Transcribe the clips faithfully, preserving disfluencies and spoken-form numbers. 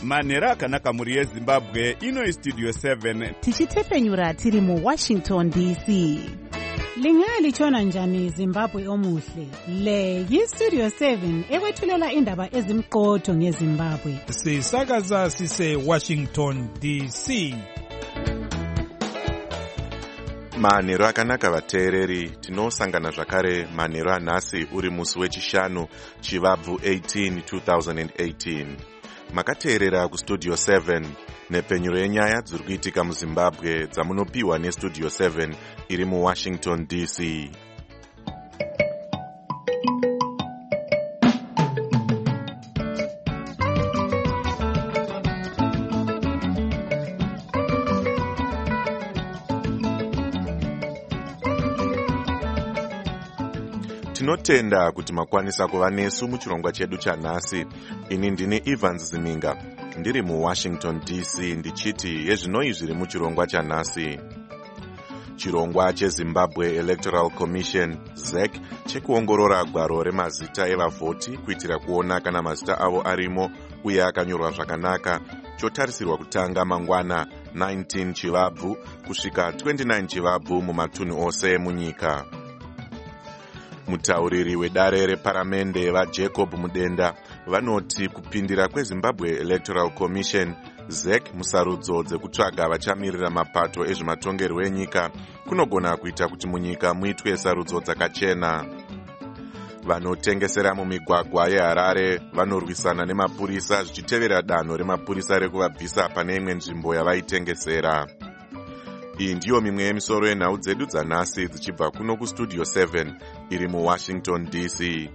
manhero akanaka mhuri yezimbabwe. Ino istudio seven tichitepfenyura tiri muwashington D C. Lingalitshona njani Zimbabwe omuhle? Le yistudio seven ekwethulela indaba ezimqotho ngeZimbabwe. Sisakaza sise Washington D C. Manhero akanaka vateereri, tinosangana zvakare manhero anhasi uri musi wechishanu Chivabvu eighteen two thousand eighteen. Makateerera kustudio seven nepfenyuro yenyaya dziri kuitika muZimbabwe dzamunopiwa nestudio seven iri muWashington D C. Tinotenda kuti makwanisa kuva nesu muchirongwa chedu chanhasi. Ini ndini Evans Ziminga, ndiri muWashington D C, ndichiti yezvinoi zviri muchirongwa chanhasi. Chirongwa cheZimbabwe Electoral Commission Z E C chekuongorora gwaro remazita evavhoti kuitira kuona kana mazita avo arimo uye akanyorwa zvakanaka chotarisirwa kutanga mangwana nineteen Chivabvu kusvika twenty-nine Chivabvu mumatunhu ose munyika. Mutauriri wedare reparamende vaJacob Mudenda vanoti kupindira kweZimbabwe Electoral Commission Z E C musarudzo dzekutsvaga vachamirira mapato ezvematongerwo enyika kunogona kuita kuti munyika muitwe sarudzo dzakachena. Vanotengesera mumigwagwa yeHarare vanorwisana nemapurisa zvichitevera danho remapurisa rekuvabvisa pane imwe nzvimbo yavaitengesera. Iyi ndiyo mimwe yemisoro yenhau dzedu dzanhasi dzichibva kuno kustudio seven iri muWashington D C.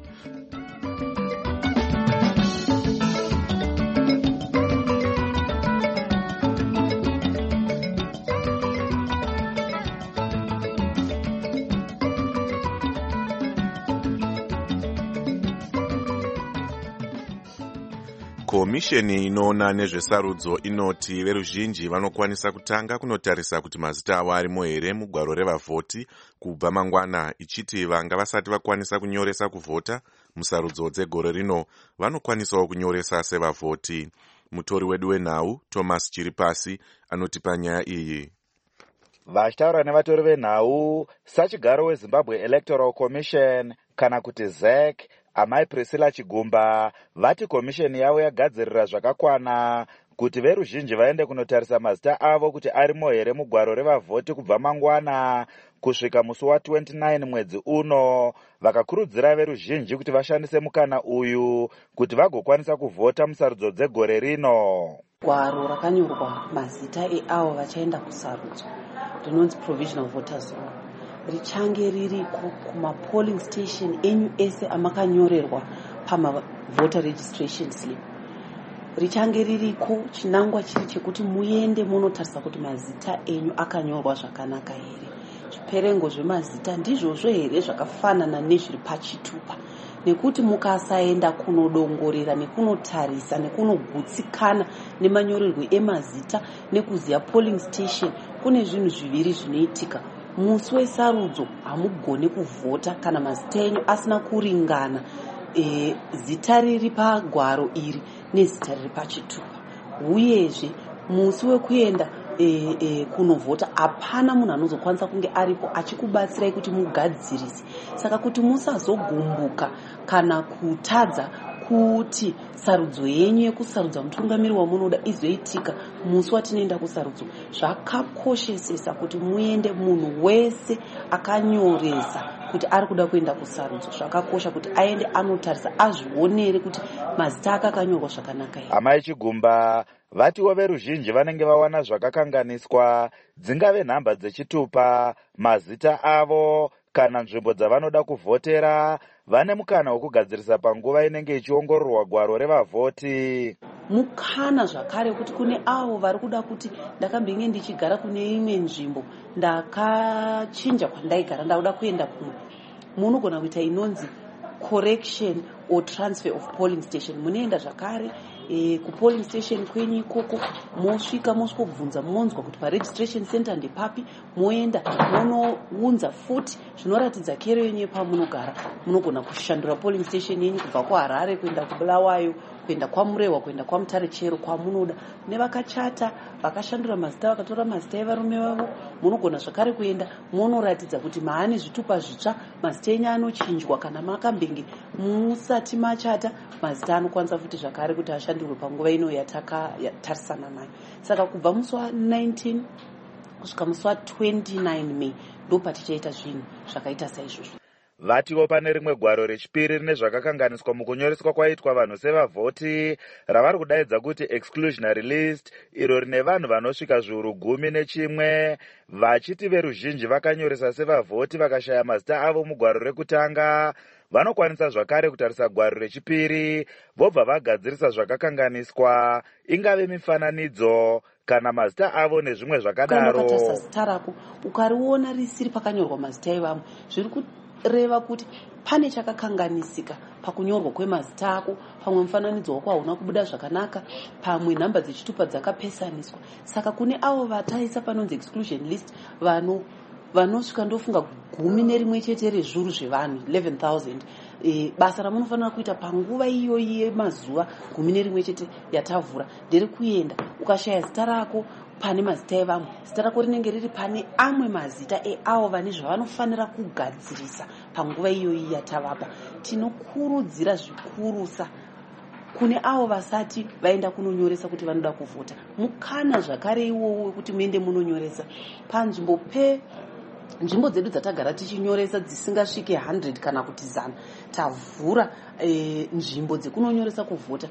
Komisheni inoona nezvesarudzo inoti veruzhinji vanokwanisa kutanga kunotarisa kuti mazita avo arimo here mugwaro revavhoti kubva mangwana, ichiti vanga vasati vakwanisa kunyoresa kuvhota musarudzo dzegore rino vanokwanisawo kunyoresa sevavhoti. Mutori wedu wenhau Thomas Chiripasi anotipa nyaya iyi. Vachitaura nevatori venhau sachigaro weZimbabwe Electoral Commission kana kuti Z E C, amai Priscilla Chigumba vati komisheni yavo yagadzirira zvakakwana kuti veruzhinji vaende kunotarisa mazita avo kuti arimo here mugwaro revavhoti kubva mangwana kusvika musi wa twenty-nine mwedzi uno. Vakakurudzira veruzhinji kuti vashandise mukana uyu kuti vagokwanisa kuvhota musarudzo dzegore rino. Gwaro rakanyorwa mazita eavo vachaenda kusarudzo rinonzi provisional voters roll richange ririko kuma polling station enyu ese amakanyorerwa pama voter registration slip. Richange ririko chinangwa chiri chekuti muende munotarisa kuti mazita enyu akanyorwa zvakanaka here. Zviperengo zvemazita ndizvozvo here zvakafanana nezviri pachitupa, nekuti mukasaenda kunodongorera nekunotarisa nekunogutsikana nemanyorerwo emazita nekuziya polling station, kune zvinhu zviviri zvinoitika. Musi wesarudzo hamugone kuvhota kana mazita enyu asina kuringana e, zita riri pagwaro iri nezita riri pachitupa. Uyezve musi wekuenda e, e, kunovhota hapana munhu anozokwanisa kunge aripo achikubatsirai kuti mugadzirise. Saka kuti musazogumbuka kana kutadza kuti sarudzo yenyu yekusarudza mutungamiri wamunoda izoitika musi watinoenda kusarudzo, zvakakoshesesa kuti muende munhu wese akanyoresa kuti ari kuda kuenda kusarudzo. Zvakakosha kuti aende anotarisa azvionere kuti mazita ake akanyorwa zvakanaka here. Amai Chigumba vatiwo veruzhinji vanenge vawana zvakakanganiswa, dzingave nhamba dzechitupa, mazita avo kana nzvimbo dzavanoda kuvhotera, vane mukana wokugadzirisa panguva inenge ichiongororwa gwaro revavhoti. Mukana zvakare kuti kune avo vari kuda kuti ndakambenge ndichigara kune imwe nzvimbo ndakachinja kwandaigara ndakuda kuenda kumwe, munogona kuita inonzi correction or transfer of polling station. Munoenda zvakare e, kupolling station kwenyu ikoko, mosvika mosvikobvunza monzwa kuti paregistration center ndepapi, moenda monounza futi zvinoratidza kero yenyu pamunogara. Munogona kushandura polling station yenyu kubva kuHarare kuenda kuBulawayo kuenda kwamurehwa kuenda kwamutare chero kwamunoda. Nevakachata vakashandura mazita vakatora mazita evarume vavo, munogona zvakare kuenda munoratidza kuti maane zvitupa zvitsva, mazita enyu anochinjwa. Kana makambenge musati machata, mazita anokwanisa futi zvakare kuti ashandurwe panguva ino yatakatarisana nayo. Saka kubva musi wa19 kusvika musi wa29 Mei ndo patichaita zvinhu zvakaita saizvozvo. Vatiwo pane rimwe gwaro rechipiri rine zvakakanganiswa mukunyoreswa kwaitwa vanhu sevavhoti ravari kudaidza kuti exclusionary list, iro rine vanhu vanosvika zviuru gumi nechimwe, vachiti veruzhinji vakanyoresa sevavhoti vakashaya mazita avo mugwaro rekutanga vanokwanisa zvakare kutarisa gwaro rechipiri vobva vagadzirisa zvakakanganiswa, ingave mifananidzo kana mazita avo nezvimwe zvakadaro. Kana ukatarisa zita rako ukariona risiri pakanyorwa mazita evamwe, zviri kureva kuti pane chakakanganisika pakunyorwa kwemazita ako. Pamwe mufananidzo wako hauna kubuda zvakanaka, pamwe nhamba dzechitupa dzakapesaniswa. Saka kune avo vataisa panonzi exclusion list vano vanosvika ndofunga gumi nerimwe chete rezviuru zvevanhu eleven thousand. E, basa ramunofanira kuita panguva iyoyi yemazuva gumi nerimwe chete yatavhura ndere kuenda ukashaya zita rako pane mazita evamwe, zita rako rinenge riri pane amwe mazita eavo vane zvavanofanira kugadzirisa panguva iyoyi yatavapa. Tinokurudzira zvikurusa kune avo vasati vaenda kunonyoresa kuti vanoda kuvhota, mukana zvakare iwowo kuti muende munonyoresa panzvimbo pe nzvimbo dzedu dzatagara tichinyoresa dzisingasvike one hundred kana kuti zana. Tavhura e, nzvimbo dzekunonyoresa kuvhota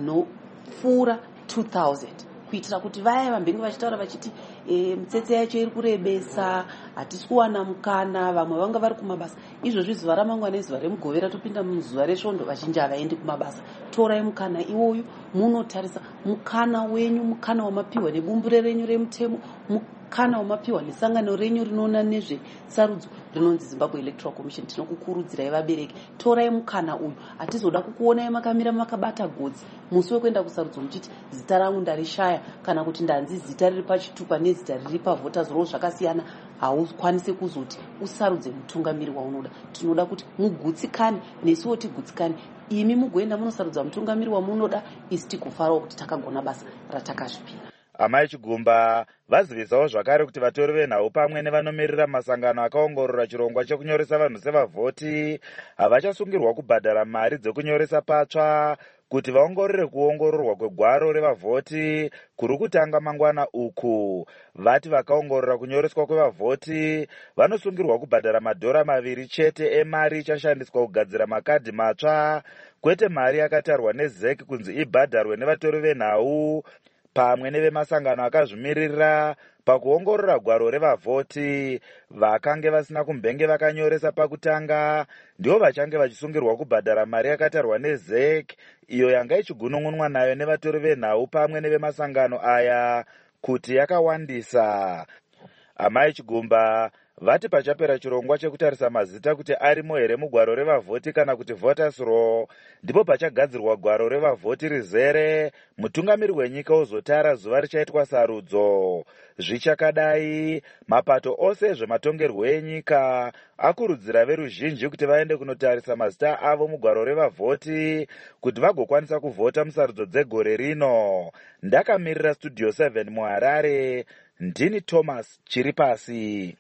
dzinopfuura two thousand kuitira kuti vaya vambenge vachitaura vachiti e, mitsetse yacho iri kurebesa, hatisi kuwana mukana, vamwe vanga vari kumabasa. Izvozvi zuva ramangwana nezuva remugovera topinda muzuva resvondo, vazhinji havaendi kumabasa. Torai mukana iwoyu munotarisa mukana wenyu, mukana wamapiwa nebumbure renyu remutemo, mukana wamapiwa nesangano renyu rinoona nezvesarudzo rinonzi Zimbabwe Electoral Commission. Tinokukurudzirai vabereki, torai mukana uyu. Hatizoda kukuonai makamira makabata godzi musi wekuenda kusarudzo muchiti zita rangu ndarishaya, kana kuti ndanzi zita riri pachitupa nezita riri pavoters roll zvakasiyana. Haukwanisi kuzoti usarudze mutungamiri waunoda. Tinoda kuti mugutsikane, nesuwo tigutsikane. Imi mugoenda munosarudza mutungamiri wamunoda, isi tikufarawo kuti takagona basa ratakazvipira. Amai Chigumba vazivisawo zvakare kuti vatori venhau pamwe nevanomirira masangano akaongorora chirongwa chekunyoresa vanhu sevavhoti havachasungirwa kubhadhara mari dzekunyoresa patsva kuti vaongorore kuongororwa kwegwaro revavhoti kuri kutanga mangwana uku. Vati vakaongorora kunyoreswa kwevavhoti vanosungirwa kubhadhara madhora maviri chete emari ichashandiswa kugadzira makadhi matsva, kwete mari yakatarwa nezeki kunzi ibhadharwe nevatori venhau pamwe nevemasangano akazvimirira pakuongorora gwaro revavhoti. Vakange vasina kumbenge vakanyoresa pakutanga ndivo vachange vachisungirwa kubhadhara mari yakatarwa nezeki, iyo yanga ichigunun'unwa nayo nevatori venhau pamwe nevemasangano aya kuti yakawandisa. Amai Chigumba vati pachapera chirongwa chekutarisa mazita kuti arimo here mugwaro revavhoti kana kuti voters roll, ndipo pachagadzirwa gwaro revavhoti rizere, mutungamiri wenyika uzotara zuva richaitwa sarudzo. Zvichakadai, mapato ose zvematongerwo enyika akurudzira veruzhinji kuti vaende kunotarisa mazita avo mugwaro revavhoti kuti vagokwanisa kuvhota musarudzo dzegore rino. Ndakamirira Studio seven muHarare, ndini Thomas Chiripasi.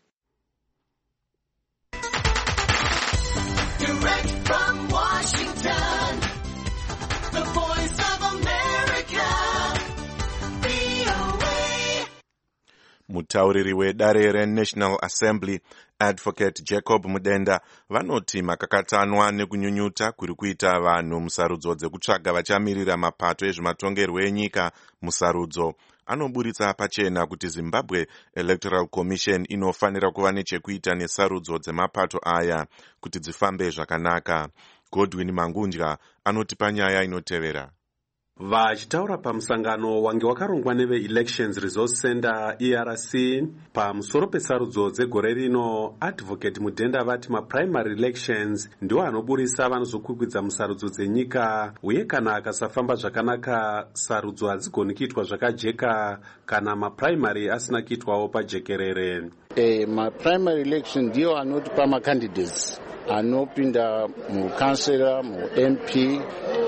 Direct from Washington, the voice of America, V O A. Mutauriri wedare reNational Assembly Advocate Jacob Mudenda vanoti makakatanwa nekunyunyuta kuri kuita vanhu musarudzo dzekutsvaga vachamirira mapato ezvematongerwo enyika musarudzo anoburitsa pachena kuti Zimbabwe Electoral Commission inofanira kuva nechekuita nesarudzo dzemapato aya kuti dzifambe zvakanaka. Godwin Mangundya anoti panyaya inotevera. Vachitaura pamusangano wange wakarongwa neve-Elections Resource Center E R C pamusoro pesarudzo dzegore rino, Advocate Mudenda vati maprimary elections ndiwo anoburisa vanozokwikwidza musarudzo dzenyika, uye kana akasafamba zvakanaka sarudzo hadzigoni kuitwa zvakajeka kana maprimary asina kuitwawo pajekerere. Eh, maprimary election ndiwo anotipa macandidates anopinda mukansela, mu-M P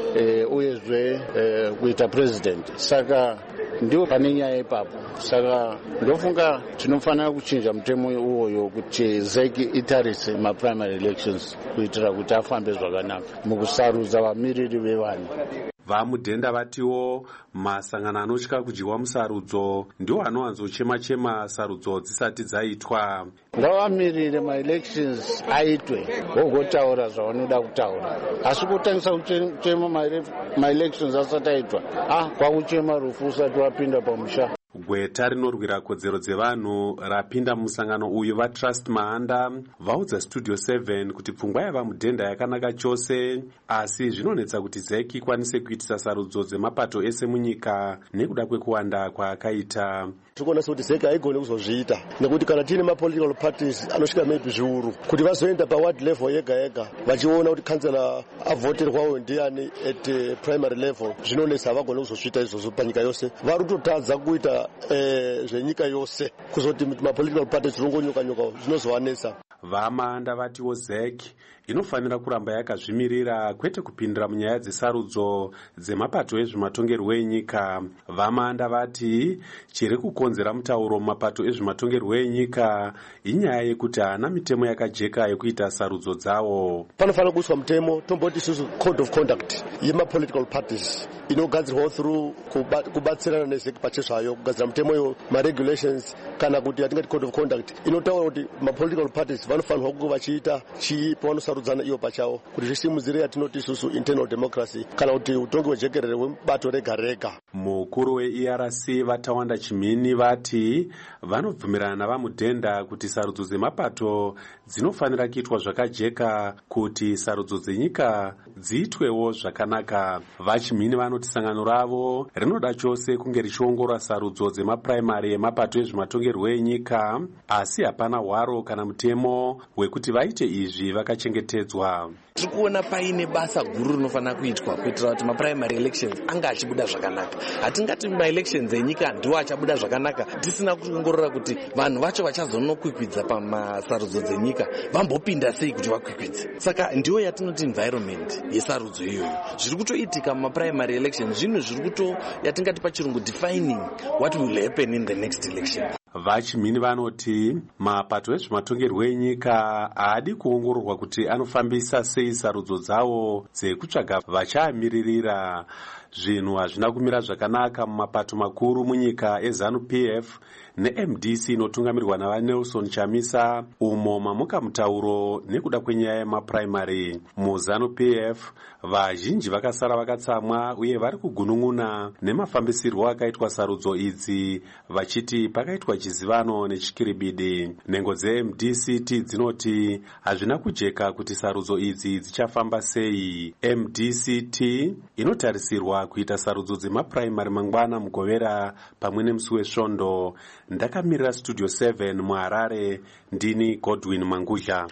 eh, uyezve eh, kuita president. Saka ndiwo pane nyaya ipapo. Saka ndofunga tinofanira kuchinja mutemo uwoyo kuti Z E C itarise maprimary elections kuitira kuti afambe zvakanaka mukusarudza vamiriri vevanhu. Vamudhenda vatiwo masangano anotya kudyiwa musarudzo ndiwo anowanzochema-chema sarudzo dzisati dzaitwa. Ngavamirire maelections aitwe vogotaura zvavanoda kutaura, asi kutangisa kuchema maelections asati aitwa ah kwakuchema rufu usati wapinda pamusha. Gweta rinorwira kodzero dzevanhu rapinda musangano uyu vaTrust Mahanda vaudza Studio seven kuti pfungwa yavamudhenda yakanaka chose, asi zvinonetsa kuti Z E C ikwanise kuitisa sarudzo dzemapato ese munyika nekuda kwekuwanda kwaakaita. Tikuona kuti Z E C haigone kuzozviita nekuti kana tine mapolitical parties anosvika maybe zviuru kuti vazoenda paward level yega yega vachiona kuti kansela avhoterwawo ndiani at uh, primary level, zvinonetsa havagone kuzozviita izvozvo panyika yose. Vari kutotadza kuita eh, zvenyika yose kuzoti mapolitical parties zvinongonyuka-nyuka zvinozovanetsa. Vamahanda vatiwo Z E C inofanira kuramba yakazvimirira kwete kupindira munyaya dzesarudzo dzemapato ezvematongerwo enyika. Vamahanda vati chiri kukonzera mutauro mumapato ezvematongerwo enyika inyaya yekuti haana mitemo yakajeka yekuita sarudzo dzawo. Panofanira kuiswa mutemo tomboti isusu code of conduct yemapolitical parties inogadzirwa through kubatsirana neZ E C pachezvayo kugadzira mutemo iyo maregulations kana kuti yatingati code of conduct inotaura kuti mapolitical parties vanofanirwa kunge vachiita chii pavanosarudzana iyo pachavo kuti zvisimudzire yatinoti isusu internal democracy kana kuti utongi hwejekerere hwebato rega rega. Mukuru we-E R C Vatawanda Chimini vati vanobvumirana navamudhenda kuti sarudzo dzemapato dzinofanira kuitwa zvakajeka kuti sarudzo dzenyika dziitwewo zvakanaka. Vachimini vanoti sangano ravo rinoda chose kunge richiongorora sarudzo dzemapuraimari emapato ezvematongerwo enyika, asi hapana hwaro kana mutemo wekuti vaite izvi vakachengetedzwa. Tiri kuona paine basa guru rinofanira kuitwa kuitira kuti maprimary elections anga achibuda zvakanaka. Hatingati maelections enyika ndiwo achabuda zvakanaka tisina kuongorora kuti vanhu vacho vachazonokwikwidza pamasarudzo dzenyika vambopinda sei kuti vakwikwidze. Saka ndiwo yatinoti environment yesarudzo iyoyo. Zviri kutoitika mumaprimary elections zvinhu zviri kuto yatingati pachirungu defining what will happen in the next election. Vachimini vanoti mapato ezvematongerwo enyika haadi kuongororwa kuti anofambisa sei sarudzo dzawo dzekutsvaga vachaamiririra. Zvinhu hazvina kumira zvakanaka mumapato makuru munyika eZANU-P F ne-M D C inotungamirwa navaNelson Chamisa umo mamuka mutauro nekuda kwenyaya yemapuraimari. MuZANU-P F vazhinji vakasara vakatsamwa uye vari kugunun'una nemafambisirwo akaitwa sarudzo idzi vachiti pakaitwa chizivano nechikiribidi. Nhengo dze-M D C T dzinoti hazvina kujeka kuti sarudzo idzi dzichafamba sei. M D C T inotarisirwa kuita sarudzo dzemapuraimari mangwana mugovera pamwe nemusi wesvondo. Ndakamirira Studio seven muHarare, ndini Godwin Manguzha.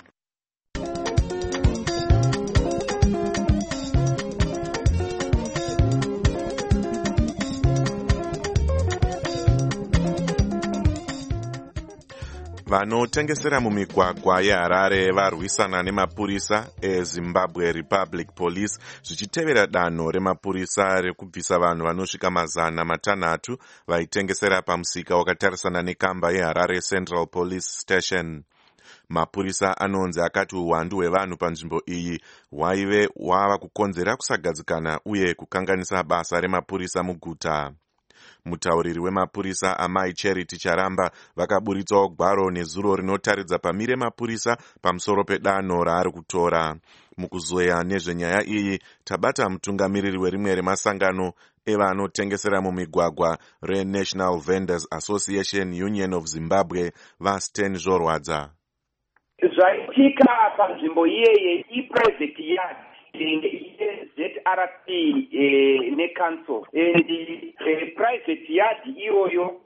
Vanotengesera mumigwagwa yeHarare varwisana nemapurisa eZimbabwe Republic Police zvichitevera danho remapurisa rekubvisa vanhu vanosvika mazana matanhatu vaitengesera pamusika wakatarisana nekamba yeHarare Central Police Station. Mapurisa anonzi akati uwandu hwevanhu panzvimbo iyi hwaive hwava kukonzera kusagadzikana uye kukanganisa basa remapurisa muguta. Mutauriri wemapurisa Amai Charity Charamba vakaburitsawo gwaro nezuro rinotaridza pamire mapurisa pamusoro pedanho raari kutora. Mukuzoya nezvenyaya iyi tabata mutungamiriri werimwe remasangano evanotengesera mumigwagwa reNational Vendors Association Union of Zimbabwe vaSten Zvorwadza. Zvaitika panzvimbo iyeye iprivate yard Z R P neCouncil and private yard iyoyo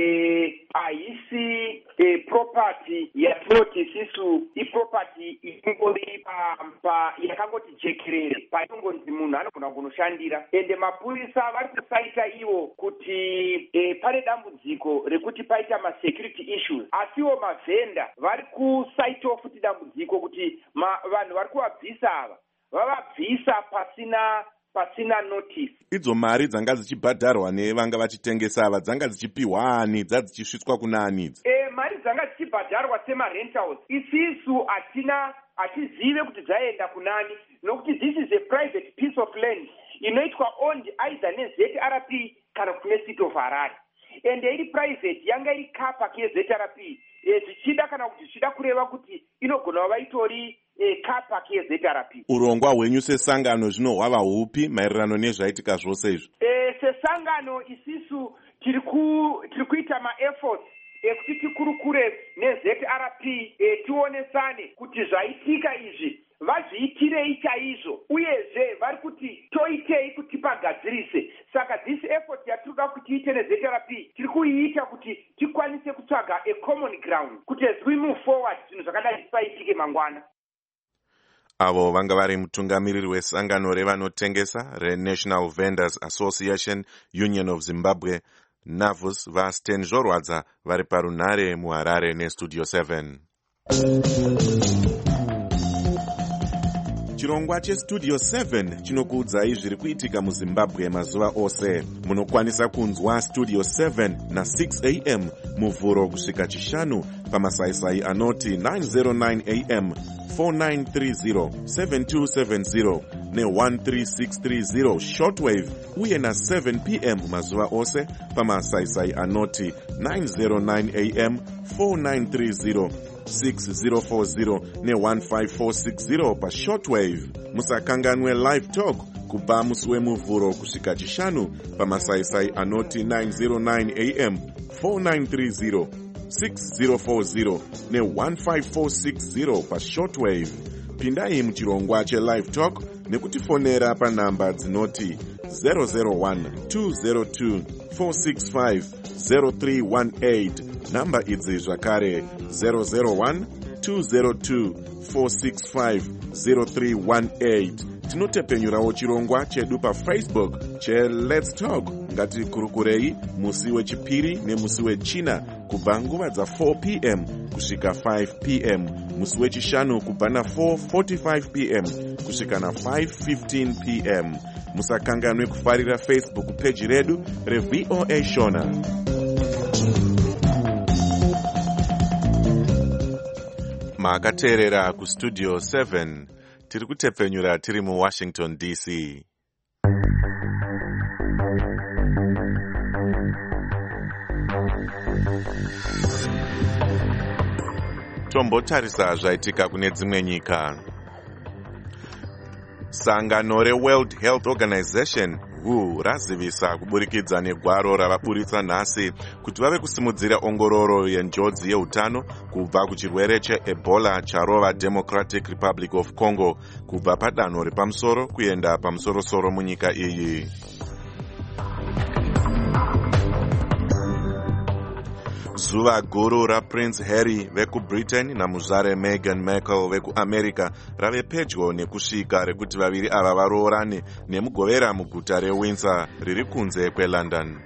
haisi property yatinoti isisu iproperty ingori pa yakangoti jekerere paingonzi munhu anogona kunoshandira ende mapurisa vari kusaita iwo kuti pane dambudziko rekuti paita masecurity issues asiwo mavhenda vari kusaitawo futi dambudziko kuti vanhu vari kuvabvisa ava vavabvisa pasina pasina notice. Idzo mari dzanga dzichibhadharwa nevanga vachitengesa ava dzanga dzichipiwa ani dzadzichisvitswa kuna ani? E, mari dzanga dzichibhadharwa semarentals isisu hatina hatizive kuti dzaenda kunani nokuti this is a private piece of land inoitwa owned either ne-Z R P kana kune city of Harare. Ende iri private yanga iri car park ye-Z R P e, zvichida kana kuti zvichida kureva kuti inogona kuva itori e, car park ye-Z R P. Urongwa hwenyu sesangano zvino hwava hupi maererano nezvaitika zvose izvi? E, sesangano isisu tiri kuita ma-efforts ekuti tikurukure ne-Z R P e, tionesane kuti zvaitika izvi vazviitirei chaizvo uyezve vari kuti toitei kuti pagadzirise. Saka this effort yatinoda kuti tiite ne-Z R P tiri kuiita kuti tikwanise kutsvaga a common ground kuti as we move forward zvinhu zvakadai zvisaitike mangwana. Avo vanga vari mutungamiriri wesangano revanotengesa reNational Vendors Association Union of Zimbabwe NAVUS vaStan Zvorwadza vari parunhare muHarare neStudio seven. Chirongwa cheStudio seven chinokuudzai zviri kuitika muZimbabwe mazuva ose. Munokwanisa kunzwa Studio seven na six a m muvhuro kusvika chishanu pamasaisai anoti nine oh nine a m, four nine three zero, seven two seven zero ne one three six three zero shortwave uye na seven p m mazuva ose pamasaisai anoti nine oh nine a m, four nine three zero, six zero four zero ne one five four six zero pa shortwave. Musakanganwe live talk kubva musi wemuvhuro kusvika chishanu pamasaisai anoti nine oh nine a m, four nine three zero, six zero four zero ne one five four six zero pa shortwave. Pindai muchirongwa chelive talk nekutifonera panhamba dzinoti zero zero one two zero two four six five zero three one eight. Namba idzi zvakare zero zero one two zero two four six five zero three one eight. Tinotepenyurawo chirongwa chedu paFacebook che Let's Talk. Ngatikurukurei musi wechipiri nemusi wechina kubva nguva dza four p m kusvika five p m, musi wechishanu kubva na four forty-five p m kusvika na five fifteen p m. Musakanganwe kufarira Facebook page redu reV O A Shona. Makateerera kuStudio seven tiri kutepfenyura tiri muWashington D C. Tombotarisa zvaitika kune dzimwe nyika. Sangano reWorld Health Organization W H O razivisa kuburikidza negwaro ravaburitsa nhasi kuti vave kusimudzira ongororo yenjodzi yeutano kubva kuchirwere cheEbola charova Democratic Republic of Congo kubva padanho repamusoro kuenda pamusorosoro munyika iyi. Zuva guru raPrince Harry vekuBritain namuzvare Meghan Markle vekuAmerica rave pedyo nekusvika rekuti vaviri ava varoorane nemugovera muguta reWindsor riri kunze kweLondon.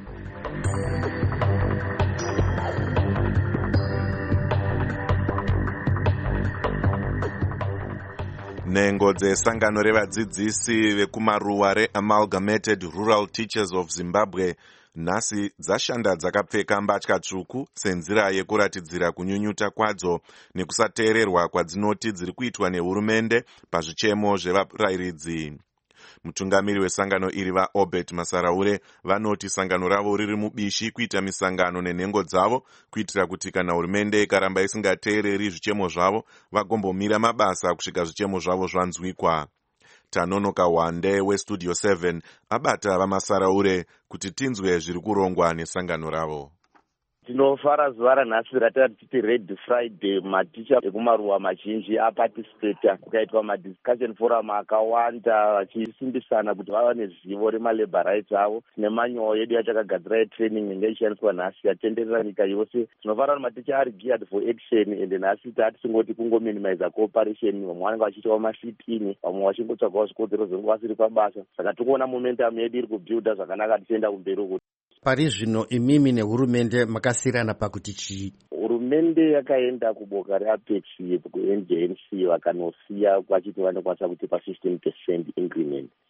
Nhengo dzesangano revadzidzisi vekumaruwa reAmalgamated Rural Teachers of Zimbabwe nhasi dzashanda dzakapfeka mbatya tsvuku senzira yekuratidzira kunyunyuta kwadzo nekusateererwa kwadzinoti dziri kuitwa nehurumende pazvichemo zvevarayiridzi. Mutungamiri wesangano iri vaObert Masaraure vanoti sangano ravo riri mubishi kuita misangano nenhengo dzavo kuitira kuti kana hurumende ikaramba isingateereri zvichemo zvavo vagombomira mabasa kusvika zvichemo zvavo zvanzwikwa. Tanonoka Wande weStudio seven abata vaMasaraure kuti tinzwe zviri kurongwa nesangano ravo. Tinofara zuva ranhasi ratati Red Friday. Maticha ekumaruwa mazhinji aparticipata, kukaitwa madiscussion forum akawanda vachisimbisana kuti vava nezivo remalabor rights avo. Tine manyowa yedu yatakagadzira training inenge ishandiswa nhasi yatenderera nyika yose. Tinofara kuti maticha ari geared for action ende nhasi tatisingoti kungominimiza cooperation. Vamwe vanenge vachiitawo masitini, vamwe vachingotsvagawo zvikodzero zvinenge vasiri pabasa. Saka tikuona momentum yedu iri kubuilda zvakanaka tichienda kumberi uku. Pari zvino imimi nehurumende makasirana pakuti chii? Hurumende yakaenda kuboka reApex kuN J N C vakanosiya vachiti vanokwanisa kutipa fifteen percent increment.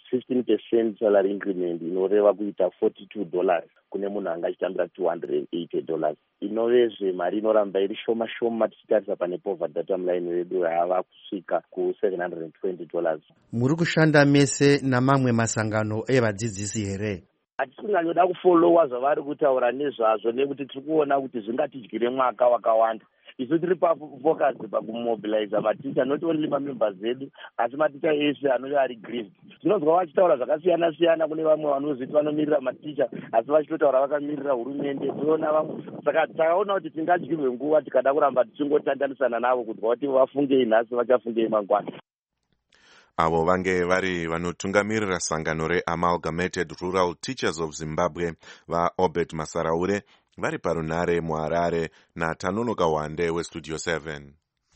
fifteen percent salary increment inoreva kuita forty-two dollars kune munhu anga achitambira two hundred eighty dollars. Inovezve mari inoramba iri shoma shoma tichitarisa pane poverty data line redu yava kusvika ku seven hundred twenty dollars. Muri kushanda mese namamwe masangano evadzidzisi here? Hatisinganyoda kufolowa zvavari kutaura nezvazvo nekuti tiri kuona kuti zvingatidyire mwaka wakawanda. Isu tiri pafocus pakumobiliza maticha not only mamembers edu asi maticha ese anenge ari grieved. Tinozwa vachitaura zvakasiyana siyana kune vamwe vanoziti vanomirira maticha asi vachitotaura vakamirira hurumende. Toona vamwe saka takaona kuti tingadyirwe nguva tikada kuramba tichingotandanisana navo kudwa kuti vafungei nhasi vachafungei mangwana. Avo vange vari vanotungamirira sangano reAmalgamated Rural Teachers of Zimbabwe vaObert Masaraure vari parunhare muHarare naTanonoka Wande weStudio seven.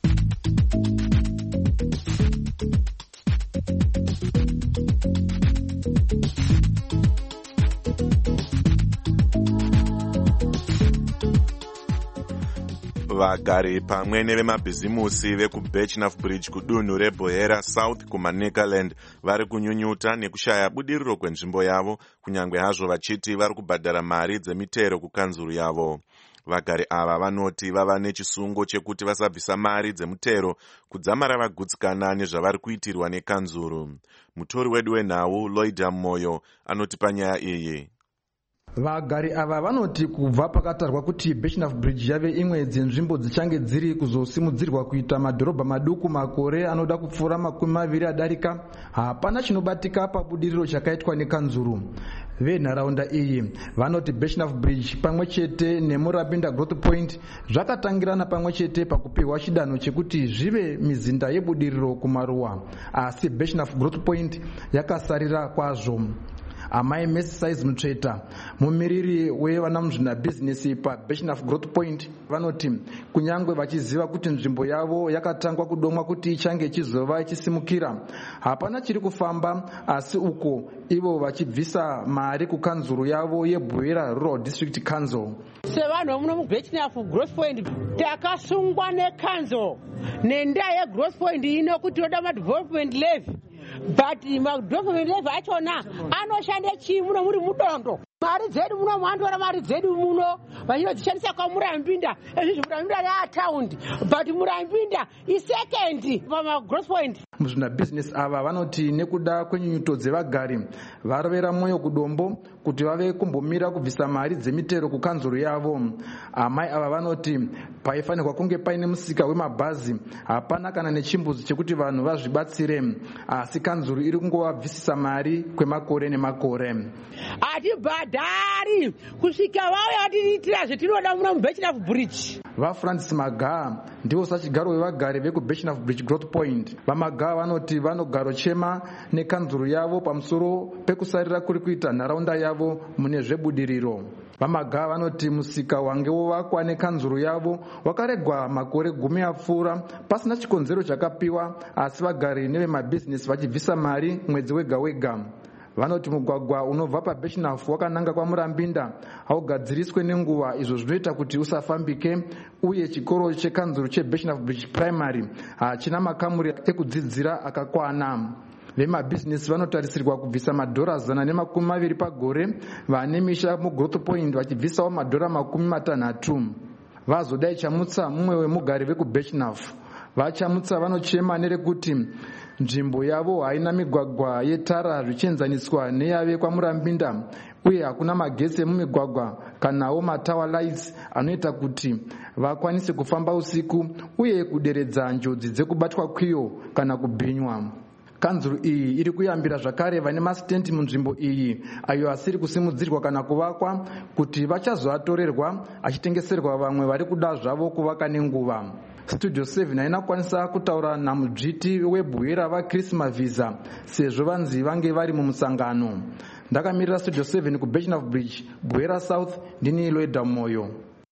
Vagari pamwe nevemabhizimusi vekuBirchnough Bridge kudunhu reBohera South kumaNekaland vari kunyunyuta nekushaya budiriro kwenzvimbo yavo, kunyange hazvo vachiti vari kubhadhara mari dzemitero kukanzuru yavo. Vagari ava vanoti vava nechisungo chekuti vasabvisa mari dzemutero kudzamara vagutsikana nezvavari kuitirwa nekanzuru. Mutori wedu wenhau Lloyda Moyo anoti panyaya iyi. Vagari ava vanoti kubva pakatarwa kuti Birchnough Bridge yave imwe dzenzvimbo dzichange dziri kuzosimudzirwa kuita madhorobha maduku makore anoda kupfuura makumi maviri adarika, hapana chinobatika pabudiriro chakaitwa nekanzuru. Venharaunda iyi vanoti Birchnough Bridge pamwe chete neMurabinda Growth Point zvakatangirana pamwe chete pakupiwa chidanho chekuti zvive mizinda yebudiriro kumaruwa, asi Birchnough Growth Point yakasarira kwazvo. Amai Messi Size Mutsveta, mumiriri wevanamuzvina business pa Birchnough Growth Point, vanoti kunyangwe vachiziva kuti nzvimbo yavo yakatangwa kudomwa kuti ichange chizova ichisimukira, hapana chiri kufamba, asi uko ivo vachibvisa mari kukanzuru yavo yeBohera Rural District Council. Sevanhu muno muBirchnough Growth Point takasungwa nekanzuru nendaa yeGrowth Point ino kuti toda madevelopment levy. But madevelopment levy achona anoshande chii muno muri mudondo. Mari dzedu muno mwandoora mari dzedu muno vachinodzishandisa kwaMurambinda, ezvi Murambinda yaataundi but Murambinda isekendi pamaGrowth Point. Muzvina business ava vanoti nekuda kwenyunyuto dzevagari varovera mwoyo kudombo kuti vave kumbomira kubvisa mari dzemitero kukanzuru yavo. Amai ava vanoti paifanirwa kunge paine musika wemabhazi, hapana kana nechimbuzi chekuti vanhu vazvibatsire, asi kanzuru iri kungovabvisisa mari kwemakore nemakore. Hatibhadhari kusvika vauya vatiitira zvetinoda muno muBirchnough Bridge. VaFrancis Magaha ndivo sachigaro wevagari vekuBirchnough Bridge Growth Point. VaMagaha vanoti vanogaro chema nekanzuru yavo pamusoro pekusarira kuri kuita nharaunda yavo mune zvebudiriro. VaMagaha vanoti musika wange wovakwa nekanzuru yavo wakaregwa makore gumi apfuura pasina chikonzero chakapiwa, asi vagari nevemabhizinesi vachibvisa mari mwedzi wega wega. Vanoti mugwagwa unobva paBirchnough wakananga kwaMurambinda haugadziriswe nenguva, izvo zvinoita kuti usafambike, uye chikoro chekanzuru cheBirchnough Bridge Primary hachina makamuri ekudzidzira akakwana. Vemabhizinesi vanotarisirwa kubvisa madhora zana nemakumi maviri pagore, vane misha muGrowth Point vachibvisawo madhora makumi matanhatu. Vazodai chamutsa mumwe wemugari vekuBirchnough. Vachamutsa vanochema nerekuti nzvimbo yavo haina migwagwa yetara zvichienzaniswa neyave kwaMurambinda, uye hakuna magetsi emumigwagwa kanawo matower lights anoita kuti vakwanise kufamba usiku uye kuderedza njodzi dzekubatwa kwiyo kana kubhinywa. Kanzuru iyi iri kuyambira zvakare vane masitendi munzvimbo iyi ayo asiri kusimudzirwa kana kuvakwa kuti vachazoatorerwa achitengeserwa vamwe vari kuda zvavo kuvaka nenguva. Studio seven haina kukwanisa kutaura namudzviti weBohera vaChris Mavhiza sezvo vanzi vange vari mumusangano. Ndakamirira Studio seven kuBirchnough Bridge, Bohera South, ndini Lloyda Moyo.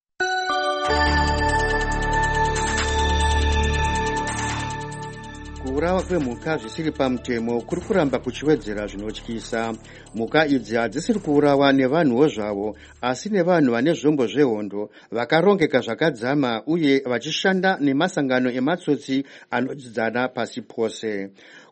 Kuurawa kwemhuka zvisiri pamutemo kuri kuramba kuchiwedzera zvinotyisa. Mhuka idzi hadzisiri kuurawa nevanhuwo zvavo, asi nevanhu vane zvombo zvehondo vakarongeka zvakadzama uye vachishanda nemasangano ematsotsi anodzidzana pasi pose.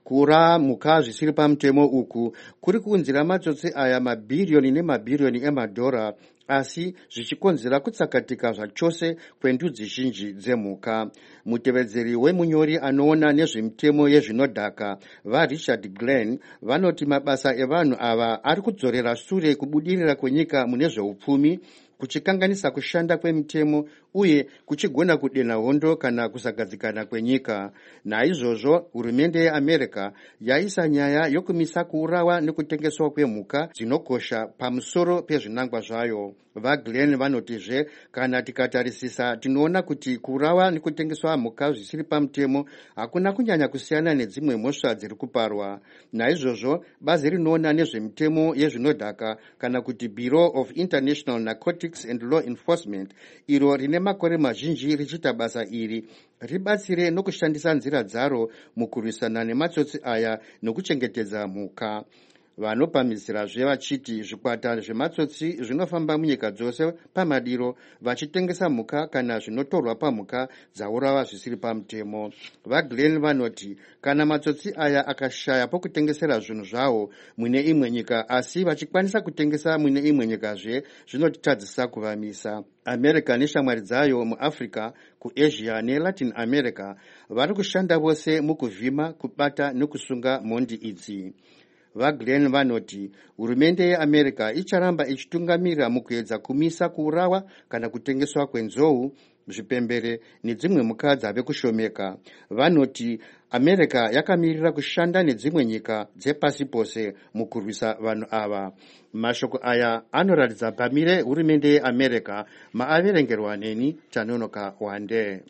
kura muka zvisiri pamutemo uku kuri kuunzira matsotsi aya mabhiriyoni nemabhiriyoni emadhora, asi zvichikonzera kutsakatika zvachose kwendudzi zhinji dzemhuka. Mutevedzeri wemunyori anoona nezvemitemo yezvinodhaka vaRichard Glenn vanoti mabasa evanhu ava ari kudzorera shure kubudirira kwenyika mune zveupfumi, kuchikanganisa kushanda kwemitemo uye kuchigona kudenha hondo kana kusagadzikana kwenyika. Naizvozvo hurumende yeAmerica yaisa nyaya yokumisa kuurawa nekutengeswa kwemhuka dzinokosha pamusoro pezvinangwa zvayo. VaGlenn vanotizve kana tikatarisisa tinoona kuti kuurawa nekutengeswa mhuka zvisiri pamutemo hakuna kunyanya kusiyana nedzimwe mhosva dziri kuparwa. Naizvozvo bazi rinoona nezvemitemo yezvinodhaka kana kuti Bureau of International Narcotics and Law Enforcement, iro rine makore mazhinji richiita basa iri, ribatsire nokushandisa nzira dzaro mukurwisana nematsotsi aya nokuchengetedza mhuka. Vanopamhidzirazve vachiti zvikwata zvematsotsi zvinofamba munyika dzose pamadiro vachitengesa mhuka kana zvinotorwa pamhuka dzaurawa zvisiri pamutemo. VaGlenn vanoti kana matsotsi aya akashaya pokutengesera zvinhu zvawo mwine imwe nyika asi vachikwanisa kutengesa mwine imwe nyikazve, zvinotitadzisa kuvamisa. America neshamwari dzayo muAfrica, kuAsia neLatin America vari kushanda vose mukuvhima, kubata nekusunga mhondi idzi. VaGlenn vanoti hurumende yeAmerica icharamba ichitungamirira mukuedza kumisa kuurawa kana kutengeswa kwenzou, zvipembere nedzimwe mhuka dzave kushomeka. Vanoti America yakamirira kushanda nedzimwe nyika dzepasi pose mukurwisa vanhu ava. Mashoko aya anoratidza pamire hurumende yeAmerica maaverengerwa neni Tanonoka Wande.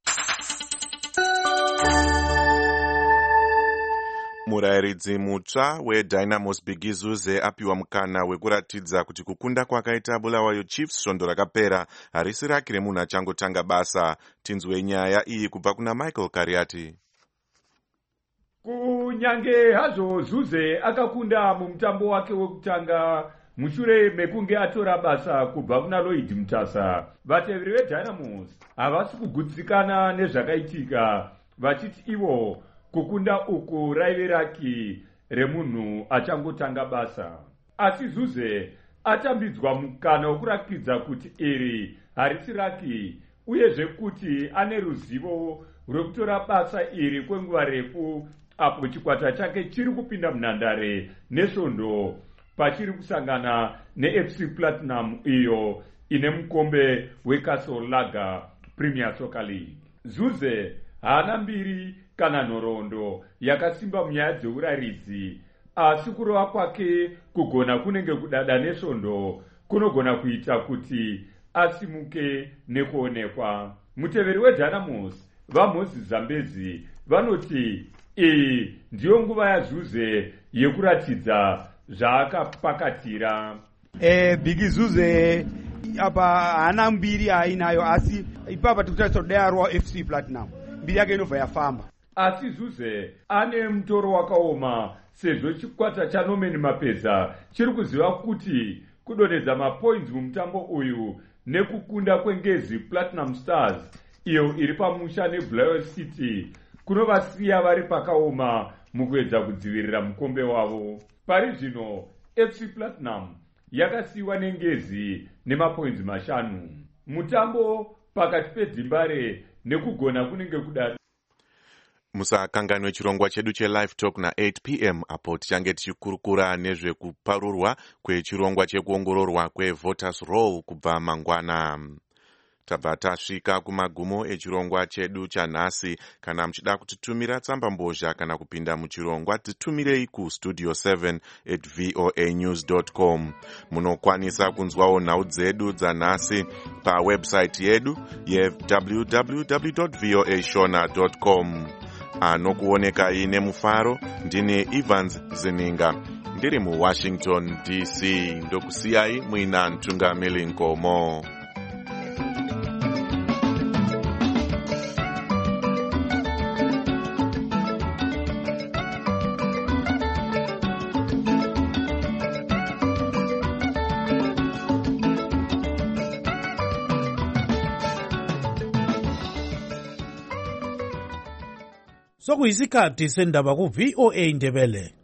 Murayiridzi mutsva weDynamos Bigizuze apiwa mukana wekuratidza kuti kukunda kwakaita Bulawayo Chiefs svondo rakapera harisi rake remunhu achangotanga basa. Tinzwe nyaya iyi kubva kuna Michael Kariati. Kunyange hazvo Zuze akakunda mumutambo wake wekutanga mushure mekunge atora basa kubva kuna Lloyd Mutasa, vateveri veDynamos havasi kugutsikana nezvakaitika, vachiti ivo kukunda uku raive raki remunhu achangotanga basa. Asi Zuze atambidzwa mukana wokurakidza kuti iri harisi raki, uyezve kuti ane ruzivo rwekutora basa iri kwenguva refu apo chikwata chake chiri kupinda munhandare nesvondo pachiri kusangana neF C Platinum iyo ine mukombe weCastle Lager Premier Soccer League. Zuze haana mbiri kana nhoroondo yakasimba munyaya dzeuraridzi, asi kurova kwake kugona kunenge kudada nesvondo kunogona kuita kuti asimuke nekuonekwa. Muteveri weDynamos vaMoses Zambezi vanoti iyi ndiyo nguva yaZuze yekuratidza zvaakapakatira. Eh, Bigizuze apa haana mbiri ainayo, asi ipapa tikutarisa kudai wa F C Platinum mbiri yake inobva yafamba. Asi Zuze ane mutoro wakaoma sezvo chikwata chaNorman Mapeza chiri kuziva kuti kudonedza mapoints mumutambo uyu nekukunda kwengezi Platinum Stars iyo iri pamusha neBulawayo City kunovasiya vari pakaoma mukuedza kudzivirira mukombe wavo. Pari zvino F C Platinum yakasiyiwa nengezi nemapoints mashanu. Mutambo pakati peDzimbare nekugona kunenge kudada. Musakanganwe chirongwa chedu cheLive Talk na eight p m apo tichange tichikurukura nezvekuparurwa kwechirongwa chekuongororwa kweVoters Roll kubva mangwana. Tabva tasvika kumagumo echirongwa chedu chanhasi. Kana muchida kutitumira tsamba mbozha kana kupinda muchirongwa, titumirei kustudio seven at voa news dot com. Munokwanisa kunzwawo nhau dzedu dzanhasi pawebsite yedu ye w w w dot voa shona dot com. Anokuonekai nemufaro ndini Evans Zininga ndiri muWashington D C. Ndokusiyai muina Ntungamili Nkomo. sokuyisikhathi sendaba ku-V O A Ndebele.